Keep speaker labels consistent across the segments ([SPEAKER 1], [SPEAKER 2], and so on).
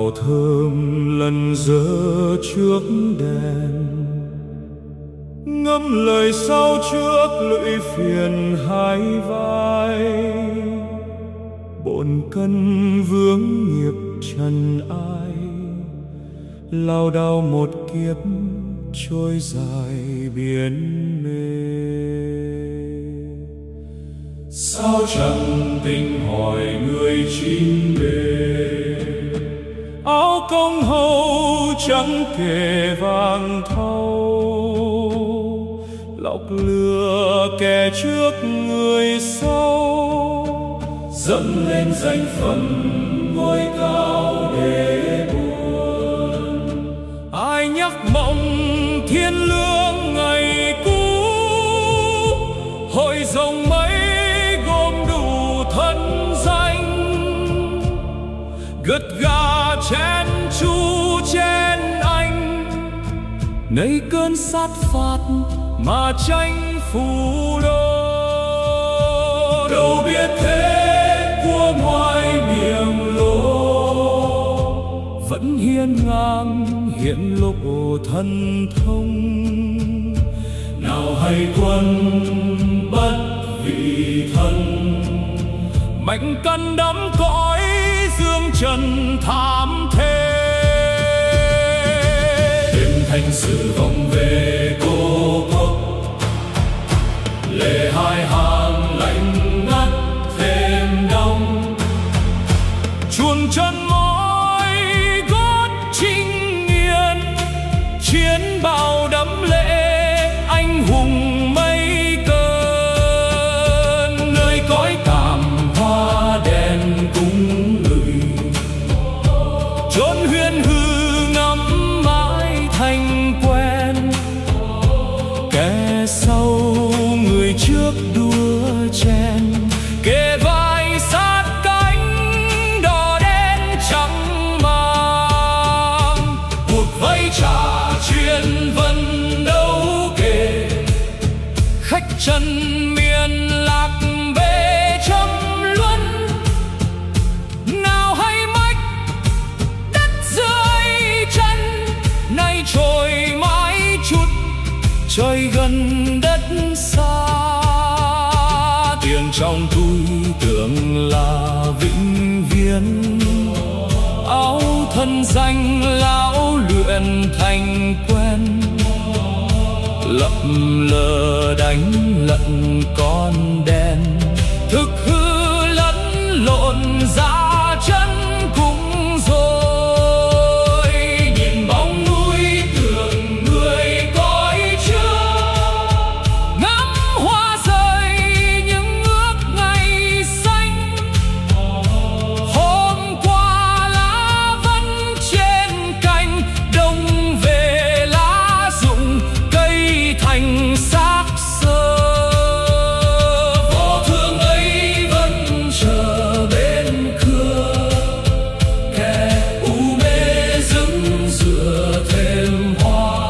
[SPEAKER 1] màu thơm lần dơ trước đèn, ngâm lời sau trước lụy phiền hai vai. Bộn cân vướng nghiệp trần ai, lao đao một kiếp trôi dài biển mê. Sao chẳng tình hỏi người chín bề, áo công hầu trắng kề vàng thau, lọc lừa kẻ trước người sau, dâng lên danh phận ngôi cao để buồn. Ai nhắc mộng thiên lương ngày cũ, hội rồng mấy gom đủ thân danh, gật gà chén chu chén anh, nấy cơn sát phạt mà tranh phù đô. Đâu biết thế của ngoài miệng lô, vẫn hiên ngang hiện lộ thần thông. Nào hay quân bất vị thân, mạnh căn đắm cõi dương trần thảm thế. Đêm thanh sử vọng về cô quốc, lệ hai hàng lạnh ngắt thêm đông. Chuồn chân mỏi gót chinh nghiên, chiến bào đẫm lệ anh hùng mây cơn. Nơi cõi tạm hoa đèn cúng người, chốn huyên hư ngắm mãi thành quen. Kẻ sau người trước đua chen, kề vai sát cánh đỏ đen trắng mang. Cuộc vây trả chuyên vân đâu kề, khách chân miền lạc về châm luân. Nào hay mách đất dưới chân, nay trôi mãi chút trời gần đất xa. Tiền trong túi tưởng là vĩnh viễn, áo thân danh lão luyện thành quen. Lập lờ đánh lận con đen, thực hư lẫn lộn ra chân cũng rồi. Nhìn bóng núi tưởng người cõi chưa, ngắm hoa rơi những ước ngày xanh. Hôm qua lá vẫn trên cành, đông về lá rụng cây thành xác xơ. Vỏ thương ấy vẫn chờ bên cưa, kẻ u mê dứng dựa thêm hoa.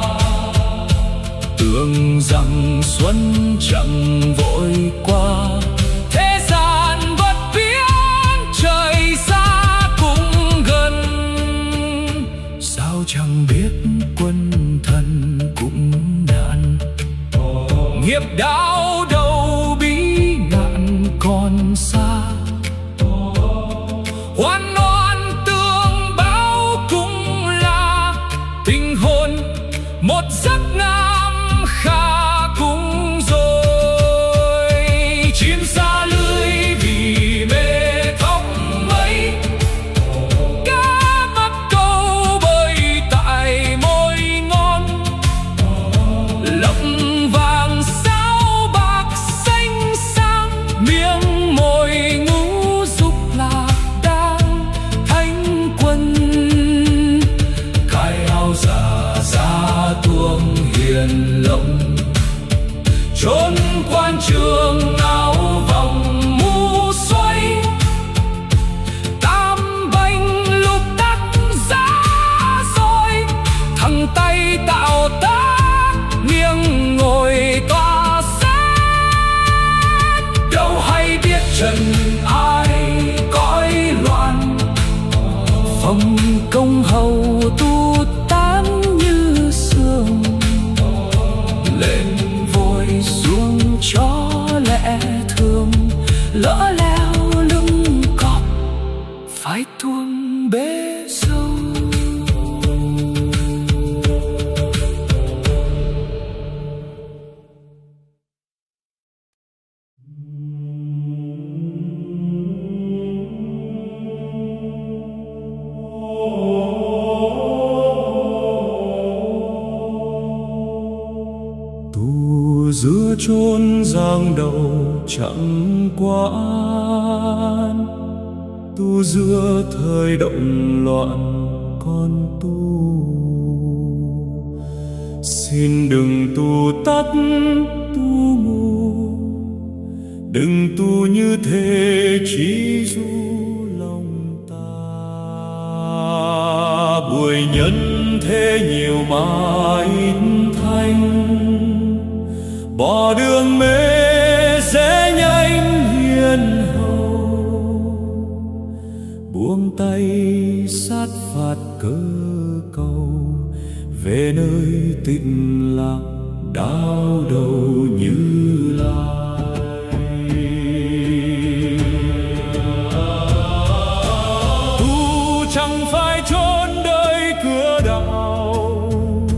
[SPEAKER 1] Tưởng rằng xuân chẳng vội qua, thế gian bất biến trời xa cũng gần. Sao chẳng biết quân thần cũng nạn, nghiệp đau đâu bí ngạn còn xa. Hoan oan tương báo cũng là tình hồn, một giấc nam kha cũng rồi. Chim xa lưới vì mê tóc mây, cá mắc câu bơi tại môi ngon. Lộc vàng sao bạc xanh sang, miếng mồi ngũ dục lạc đang thánh quân. Cái áo giả ra tuông hiền lộng, chốn quan trường áo vòng mũ xoay. Tam bành lục đắc giá rồi, thằng tay tạo tác nghiêng ngồi tòa xét. Đâu hay biết trần ai cõi loạn, phong công giữa chốn giang đầu chẳng quan, tu giữa thời động loạn con tu. Xin đừng tu tắt tu mù, đừng tu như thế chỉ du lòng ta. Bụi nhân thế nhiều mà ít thanh, bỏ đường mê sẽ nhanh hiền hậu. Buông tay sát phạt cơ cầu, về nơi tịnh lạc đau đầu Như Lai. Tu chẳng phải chốn đời cửa đạo,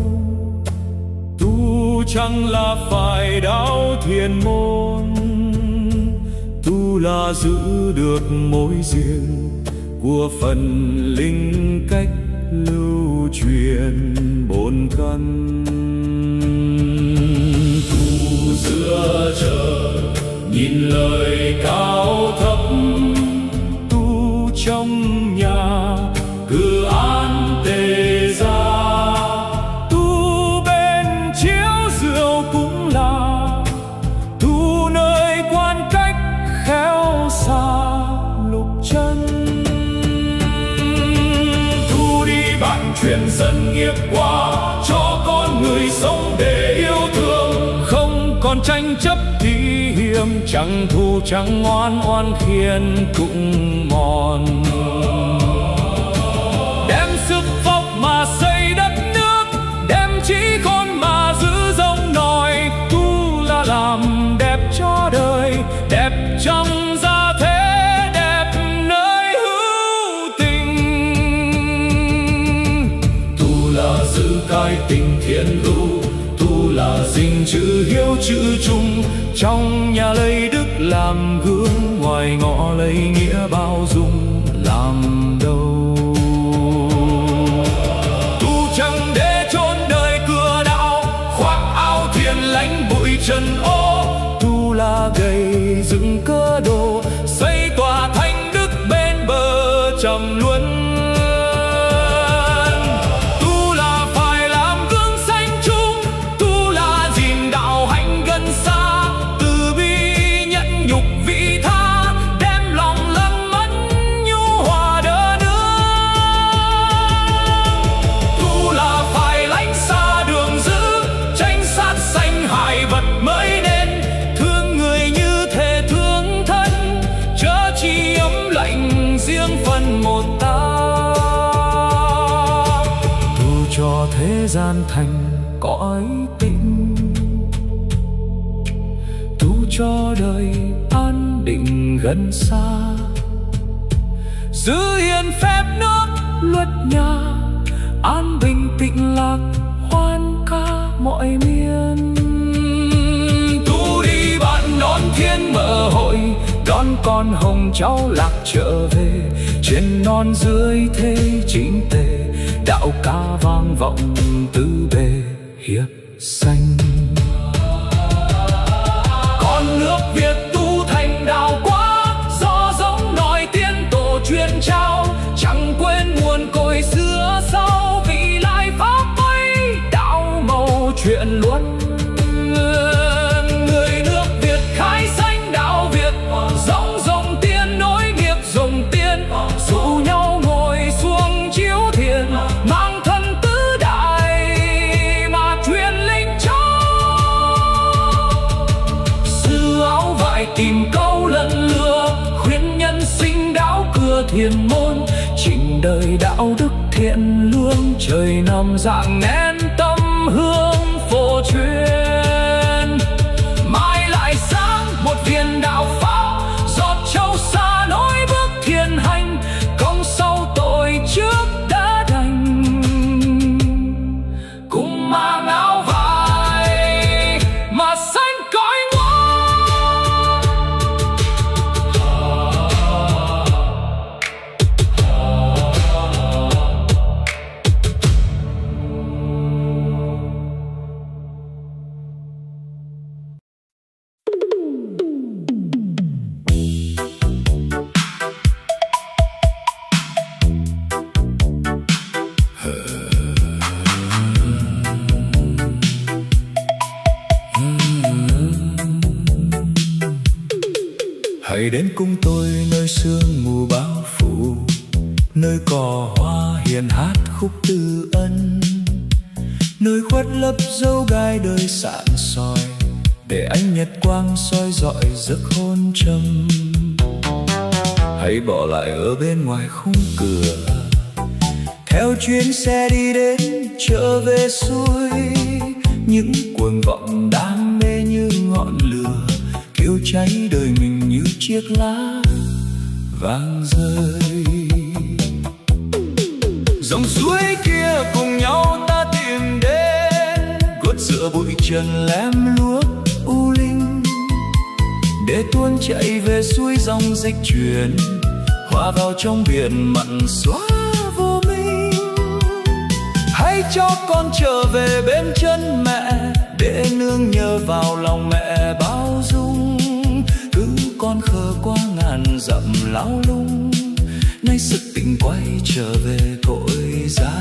[SPEAKER 1] tu chẳng là phải đáo thiền môn. Tu là giữ được mối duyên của phần linh cách lưu truyền bổn căn. Tu giữa trời nhìn lời cao thấp, tu trong nhà cứ an tề ra. Tu bên chiếu rượu cũng là tu nơi quan cách khéo xa lục chân. Truyền dần nghiệp quả cho con người sống để yêu thương, không còn tranh chấp thi hiểm, chẳng thù chẳng oan, oan khiên cũng mòn. Đem sức vóc mà xây đất nước, đem trí khôn mà giữ giống nòi. Tu là làm đẹp cho đời, đẹp trong gia thế, giữ cái tình thiện hữu. Tu là gìn chữ hiếu chữ trung, trong nhà lấy đức làm gương, ngoài ngõ lấy nghĩa bao dung làm đâu. Tu chẳng để chốn đời cửa đạo, khoác áo thiền lánh bụi trần ô. Tu là gây dựng cơ đồ, xây tòa thánh đức bên bờ trầm luân. Cho thế gian thành cõi tĩnh, tu cho đời an định gần xa. Giữ hiền phép nước luật nhà, an bình tịnh lạc hoan ca mọi miền. Tu đi bạn đón thiên mở hội, đón con hồng cháu lạc trở về. Trên non dưới thế chính tề, đạo ca vang vọng tứ bề hiệp xanh. Con nước Việt tu thành đạo quá, do giống nòi tiên tổ truyền trao. Chẳng quên nguồn cội xưa sau, vị lai pháp ấy đạo màu chuyện luân. Người nước Việt khai sanh đạo Việt, dòng dòng tiên nối nghiệp dòng tiên. Dụ nhau ngồi xuống chiếu thiền, mang thân tứ đại mà truyền linh cho. Sư áo vải tìm câu lần lừa, khuyên nhân sinh đạo cửa thiền môn. Trình đời đạo đức thiện lương, trời nằm dạng nén tâm hương phổ truyền. Mai lại sáng một viên đạo pháp, giọt châu xa nối bước thiền hành. Công sau tội trước đã đành, cùng mang áo vải mà xanh cõi ngoan. hãy đến cùng tôi nơi sương mù bao phủ, nơi cỏ hoa hiền hát khúc tư ân, nơi khuất lấp dấu gai đời sạn soi, để ánh nhật quang soi rọi giấc hôn trầm. Hãy bỏ lại ở bên ngoài khung cửa, theo chuyến xe đi đến trở về xuôi. Những cuồng vọng đam mê như ngọn lửa, thiêu cháy đời mình như chiếc lá vàng rơi. Dòng suối kia cùng nhau ta tìm đến, gót giữa bụi trần lem luốc u linh, để tuôn chạy về suối dòng dịch chuyển, hòa vào trong biển mặn xóa vô minh. Hãy cho con trở về bên chân mẹ, để nương nhờ vào lòng mẹ bao dung. Cứ con khờ qua ngàn dặm lao lung, nay sức tình quay trở về cội gia.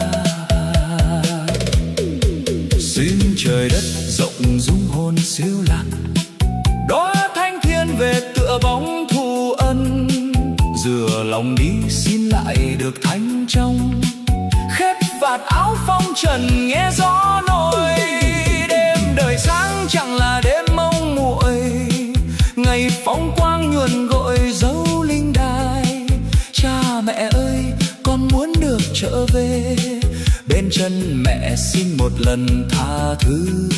[SPEAKER 1] Xin trời đất rộng dung hồn siêu lạc, đóa thanh thiên về tựa bóng thù ân. Rửa lòng đi xin lại được thanh trong, khép vạt áo phong trần nghe gió nổi. Đêm đời sáng chẳng là đêm mong muội, ngày phóng quang nhuần gội dấu linh đài. Cha mẹ ơi, con muốn được trở về bên chân mẹ, xin một lần tha thứ.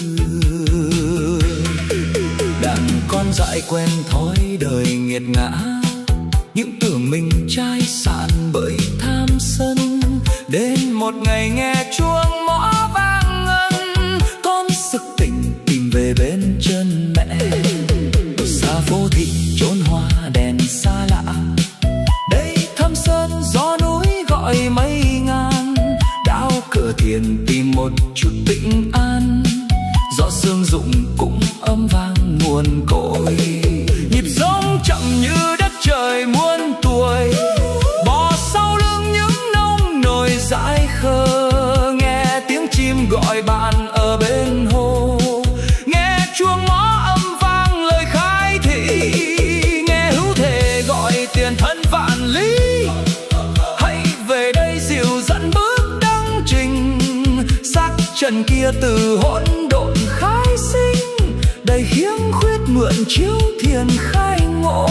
[SPEAKER 1] Đàn con dại quen thói đời nghiệt ngã, những tưởng mình trai sạn bởi tham sân. Đến một ngày nghe chuông mõ vang ngân, con sực tỉnh tìm về bên chân mẹ. Xa phố thị chốn hoa đèn xa lạ, đây thâm sơn gió núi gọi mây ngàn. Đao cửa thiền tìm một chút tĩnh an, gió sương rụng cũng âm vang nguồn cội. Nhịp sống chậm như đất trời muôn tuổi, bò sau lưng những nông nổi dãi khờ. Nghe tiếng chim gọi bạn ở bên hồ, nghe chuông mõ âm vang lời khai thị, nghe hữu thể gọi tiền thân vạn lý. Hãy về đây dìu dẫn bước đăng trình, xác trần kia từ hỗn độn khai sinh, đầy hiếm khuyết mượn chiếu thiền khai ngộ.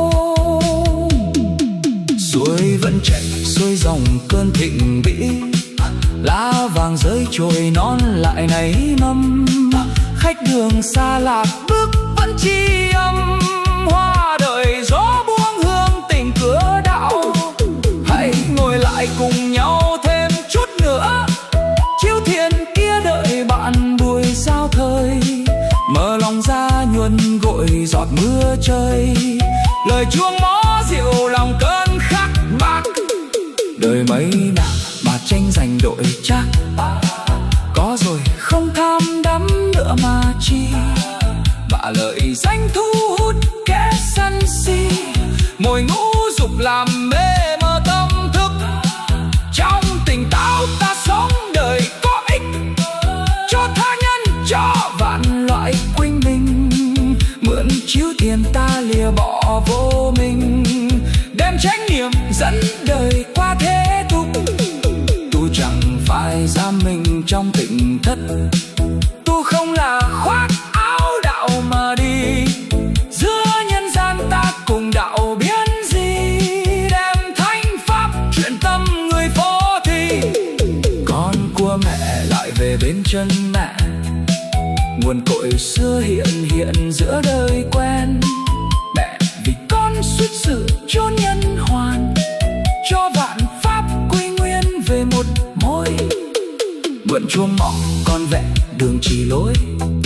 [SPEAKER 1] Suối vẫn chảy xuôi dòng cơn thịnh vĩ, lá vàng rơi trôi non lại nảy mầm. Khách đường xa lạc bước vẫn tri âm, hoa đời gió buông hương tình cửa đạo. Hãy ngồi lại cùng nhau thêm chút nữa, chiếu thiền kia đợi bạn buổi giao thời. Mở lòng ra nhuần gội giọt mưa trời, lời chuông mõ dịu lòng cơn khắc bạc. Đời mấy nào mà tranh giành đội chắc, có rồi không tham đắm nữa mà chi. Và lợi danh thu hút kẻ sân si, mồi ngũ dục làm mê mơ tâm thức. Trong tỉnh táo ta sống đời có ích, cho tha nhân cho vạn loại quanh mình. Mượn chiếu tiền ta lìa bỏ vô mình, đem chánh niệm dẫn đời qua thế tục. Tu chẳng phải giam mình trong tỉnh thất, tu không là khoác áo đạo mà đi. Giữa nhân gian ta cùng đạo biến gì, đem thánh pháp truyền tâm người phố thị. Con của mẹ lại về bên chân mẹ, nguồn cội xưa hiện giữa đời quen. Mẹ vì con xuất sự chốn nhân hoàn, cho vạn pháp quy nguyên về một mối. Mượn chuông mỏ con vẽ đường chỉ lối,